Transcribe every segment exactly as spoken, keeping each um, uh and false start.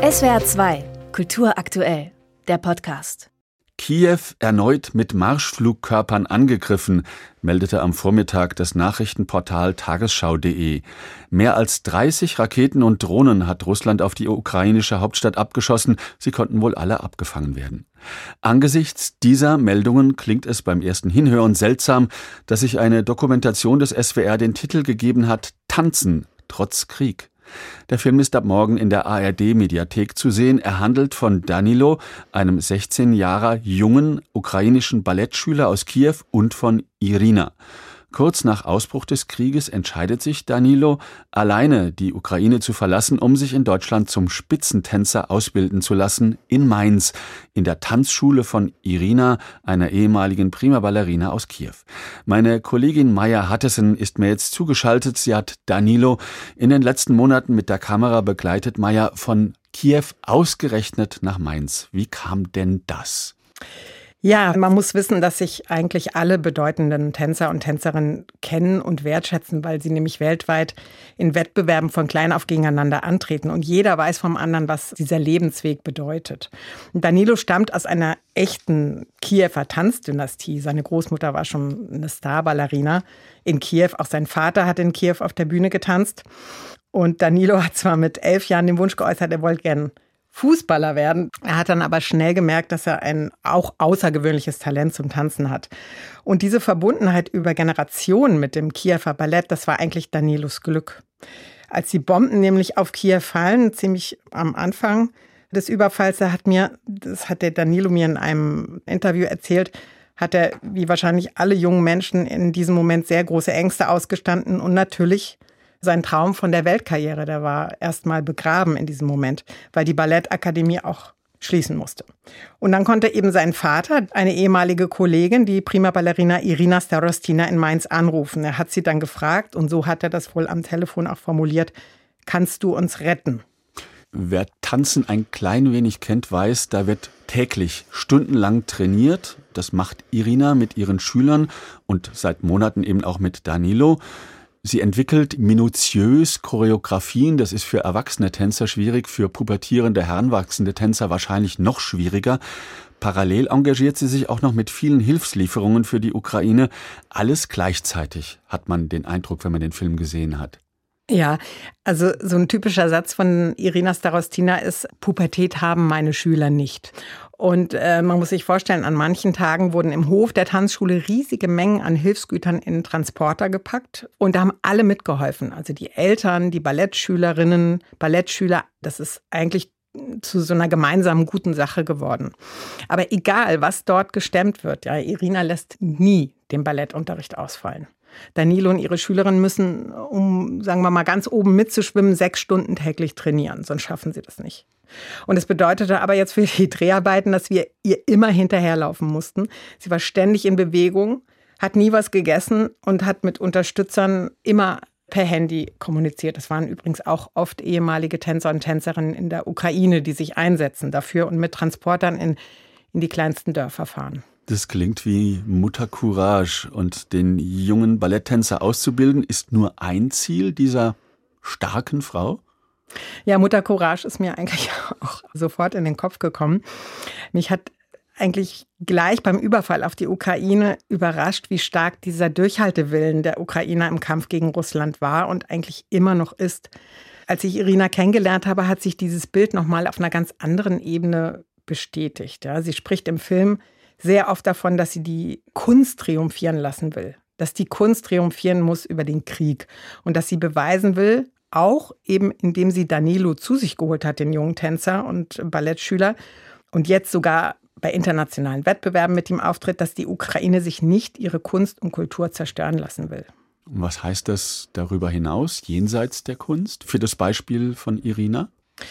S W R zwei, Kultur aktuell, der Podcast. Kiew erneut mit Marschflugkörpern angegriffen, meldete am Vormittag das Nachrichtenportal Tagesschau punkt de. Mehr als dreißig Raketen und Drohnen hat Russland auf die ukrainische Hauptstadt abgeschossen. Sie konnten wohl alle abgefangen werden. Angesichts dieser Meldungen klingt es beim ersten Hinhören seltsam, dass sich eine Dokumentation des S W R den Titel gegeben hat: Tanzen trotz Krieg. Der Film ist ab morgen in der A R D-Mediathek zu sehen. Er handelt von Danilo, einem sechzehn Jahre jungen ukrainischen Ballettschüler aus Kiew, und von Irina. Kurz nach Ausbruch des Krieges entscheidet sich Danilo, alleine die Ukraine zu verlassen, um sich in Deutschland zum Spitzentänzer ausbilden zu lassen, in Mainz, in der Tanzschule von Irina, einer ehemaligen Prima Ballerina aus Kiew. Meine Kollegin Maya Hattesen ist mir jetzt zugeschaltet. Sie hat Danilo in den letzten Monaten mit der Kamera begleitet. Maya, von Kiew ausgerechnet nach Mainz. Wie kam denn das? Ja, man muss wissen, dass sich eigentlich alle bedeutenden Tänzer und Tänzerinnen kennen und wertschätzen, weil sie nämlich weltweit in Wettbewerben von klein auf gegeneinander antreten. Und jeder weiß vom anderen, was dieser Lebensweg bedeutet. Und Danilo stammt aus einer echten Kiewer Tanzdynastie. Seine Großmutter war schon eine Starballerina in Kiew. Auch sein Vater hat in Kiew auf der Bühne getanzt. Und Danilo hat zwar mit elf Jahren den Wunsch geäußert, er wollte gern Fußballer werden. Er hat dann aber schnell gemerkt, dass er ein auch außergewöhnliches Talent zum Tanzen hat. Und diese Verbundenheit über Generationen mit dem Kiewer Ballett, das war eigentlich Danilos Glück. Als die Bomben nämlich auf Kiew fallen, ziemlich am Anfang des Überfalls, da hat mir, das hat der Danilo mir in einem Interview erzählt, hat er, wie wahrscheinlich alle jungen Menschen, in diesem Moment sehr große Ängste ausgestanden und natürlich sein Traum von der Weltkarriere, der war erstmal begraben in diesem Moment, weil die Ballettakademie auch schließen musste. Und dann konnte eben sein Vater, eine ehemalige Kollegin, die Prima Ballerina Irina Starostina in Mainz, anrufen. Er hat sie dann gefragt, und so hat er das wohl am Telefon auch formuliert: Kannst du uns retten? Wer Tanzen ein klein wenig kennt, weiß, da wird täglich stundenlang trainiert. Das macht Irina mit ihren Schülern und seit Monaten eben auch mit Danilo. Sie entwickelt minutiös Choreografien. Das ist für erwachsene Tänzer schwierig, für pubertierende, heranwachsende Tänzer wahrscheinlich noch schwieriger. Parallel engagiert sie sich auch noch mit vielen Hilfslieferungen für die Ukraine. Alles gleichzeitig, hat man den Eindruck, wenn man den Film gesehen hat. Ja, also so ein typischer Satz von Irina Starostina ist: Pubertät haben meine Schüler nicht. Und äh, man muss sich vorstellen, an manchen Tagen wurden im Hof der Tanzschule riesige Mengen an Hilfsgütern in Transporter gepackt. Und da haben alle mitgeholfen. Also die Eltern, die Ballettschülerinnen, Ballettschüler. Das ist eigentlich zu so einer gemeinsamen guten Sache geworden. Aber egal, was dort gestemmt wird, ja, Irina lässt nie den Ballettunterricht ausfallen. Danilo und ihre Schülerinnen müssen, um, sagen wir mal, ganz oben mitzuschwimmen, sechs Stunden täglich trainieren. Sonst schaffen sie das nicht. Und es bedeutete aber jetzt für die Dreharbeiten, dass wir ihr immer hinterherlaufen mussten. Sie war ständig in Bewegung, hat nie was gegessen und hat mit Unterstützern immer per Handy kommuniziert. Das waren übrigens auch oft ehemalige Tänzer und Tänzerinnen in der Ukraine, die sich einsetzen dafür und mit Transportern in, in die kleinsten Dörfer fahren. Das klingt wie Muttercourage. Und den jungen Balletttänzer auszubilden, ist nur ein Ziel dieser starken Frau? Ja, Muttercourage ist mir eigentlich auch sofort in den Kopf gekommen. Mich hat eigentlich gleich beim Überfall auf die Ukraine überrascht, wie stark dieser Durchhaltewillen der Ukrainer im Kampf gegen Russland war und eigentlich immer noch ist. Als ich Irina kennengelernt habe, hat sich dieses Bild nochmal auf einer ganz anderen Ebene bestätigt. Ja, sie spricht im Film sehr oft davon, dass sie die Kunst triumphieren lassen will. Dass die Kunst triumphieren muss über den Krieg. Und dass sie beweisen will, auch eben indem sie Danilo zu sich geholt hat, den jungen Tänzer und Ballettschüler, und jetzt sogar bei internationalen Wettbewerben mit ihm auftritt, dass die Ukraine sich nicht ihre Kunst und Kultur zerstören lassen will. Und was heißt das darüber hinaus, jenseits der Kunst, für das Beispiel von Irina?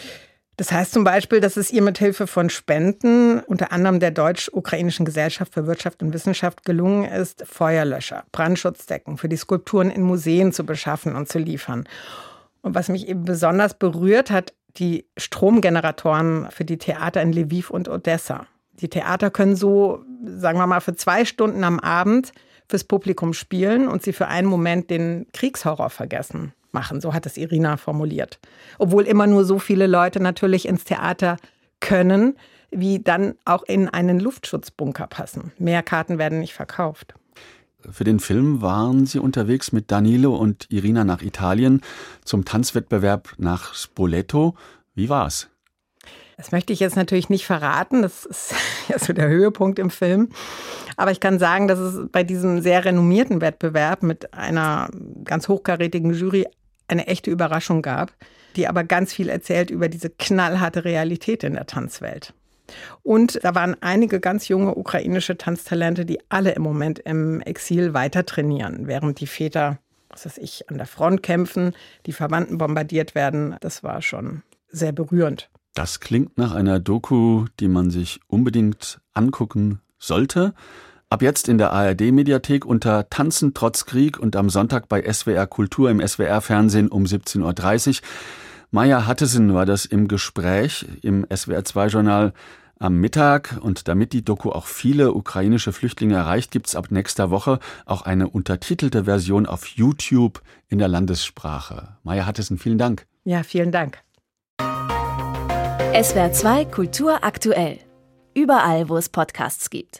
Das heißt zum Beispiel, dass es ihr mit Hilfe von Spenden, unter anderem der Deutsch-Ukrainischen Gesellschaft für Wirtschaft und Wissenschaft, gelungen ist, Feuerlöscher, Brandschutzdecken für die Skulpturen in Museen zu beschaffen und zu liefern. Und was mich eben besonders berührt hat, die Stromgeneratoren für die Theater in Lviv und Odessa. Die Theater können so, sagen wir mal, für zwei Stunden am Abend fürs Publikum spielen und sie für einen Moment den Kriegshorror vergessen. machen. So hat es Irina formuliert. Obwohl immer nur so viele Leute natürlich ins Theater können, wie dann auch in einen Luftschutzbunker passen. Mehr Karten werden nicht verkauft. Für den Film waren Sie unterwegs mit Danilo und Irina nach Italien zum Tanzwettbewerb nach Spoleto. Wie war's? Das möchte ich jetzt natürlich nicht verraten. Das ist ja so der Höhepunkt im Film. Aber ich kann sagen, dass es bei diesem sehr renommierten Wettbewerb mit einer ganz hochkarätigen Jury eine echte Überraschung gab, die aber ganz viel erzählt über diese knallharte Realität in der Tanzwelt. Und da waren einige ganz junge ukrainische Tanztalente, die alle im Moment im Exil weiter trainieren, während die Väter, was weiß ich, an der Front kämpfen, die Verwandten bombardiert werden. Das war schon sehr berührend. Das klingt nach einer Doku, die man sich unbedingt angucken sollte. Ab jetzt in der A R D-Mediathek unter Tanzen trotz Krieg und am Sonntag bei S W R Kultur im S W R-Fernsehen um siebzehn Uhr dreißig. Maja Hattesen war das im Gespräch im S W R zwei Journal am Mittag. Und damit die Doku auch viele ukrainische Flüchtlinge erreicht, gibt es ab nächster Woche auch eine untertitelte Version auf YouTube in der Landessprache. Maja Hattesen, vielen Dank. Ja, vielen Dank. S W R zwei Kultur aktuell. Überall, wo es Podcasts gibt.